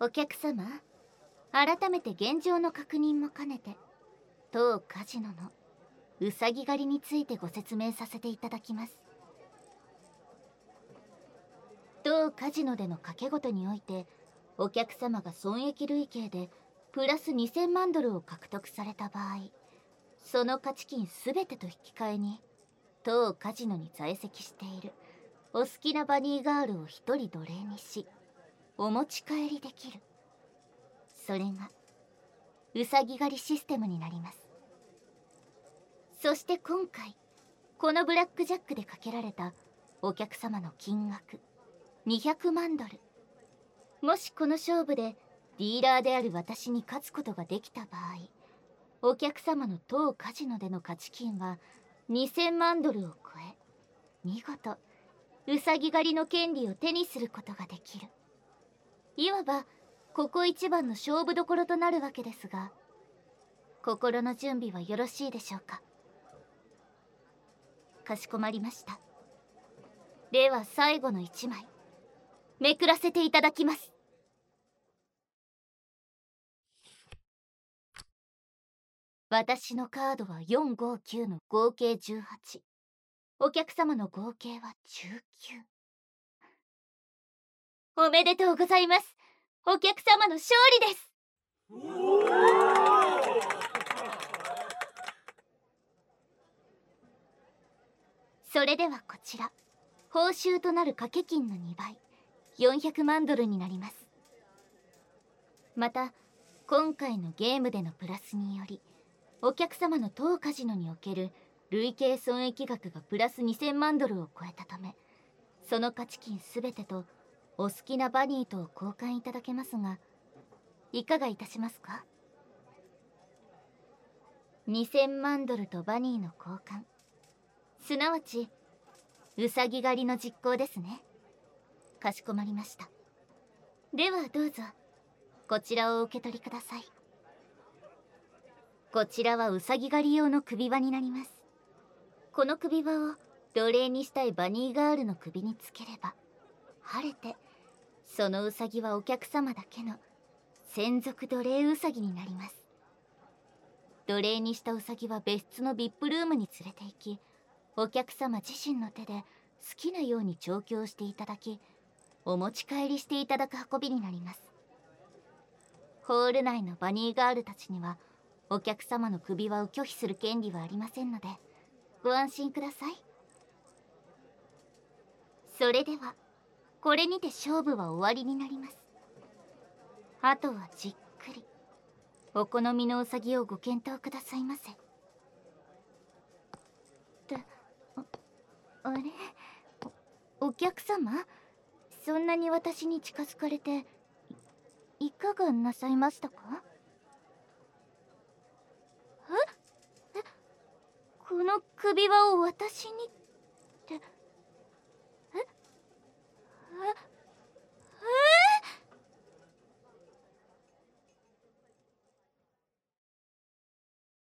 お客様、改めて現状の確認も兼ねて当カジノのウサギ狩りについてご説明させていただきます。当カジノでの賭け事において、お客様が損益累計でプラス2000万ドルを獲得された場合、その価値金すべてと引き換えに当カジノに在籍しているお好きなバニーガールを一人奴隷にしお持ち帰りできる、それがウサギ狩りシステムになります。そして今回このブラックジャックでかけられたお客様の金額200万ドル、もしこの勝負でディーラーである私に勝つことができた場合、お客様の当カジノでの価値金は2000万ドルを超え、見事ウサギ狩りの権利を手にすることができる、いわばここ一番の勝負どころとなるわけですが、心の準備はよろしいでしょうか。かしこまりました。では最後の1枚めくらせていただきます。私のカードは459の合計18、お客様の合計は19。おめでとうございます。お客様の勝利です。それではこちら、報酬となる掛け金の2倍、400万ドルになります。また、今回のゲームでのプラスにより、お客様の当カジノにおける累計損益額がプラス2000万ドルを超えたため、その価値金すべてとお好きなバニーとを交換いただけますが、いかがいたしますか。2000万ドルとバニーの交換、すなわちウサギ狩りの実行ですね。かしこまりました。ではどうぞこちらをお受け取りください。こちらはウサギ狩り用の首輪になります。この首輪を奴隷にしたいバニーガールの首につければ、晴れてそのウサギはお客様だけの専属奴隷ウサギになります。奴隷にしたウサギは別室の VIP ルームに連れて行き、お客様自身の手で好きなように調教していただき、お持ち帰りしていただく運びになります。ホール内のバニーガールたちにはお客様の首輪を拒否する権利はありませんので、ご安心ください。それではこれにて勝負は終わりになります。あとはじっくりお好みのウサギをご検討くださいませ。あれ、お客様、そんなに私に近づかれて いかがなさいましたか。この首輪を私にって、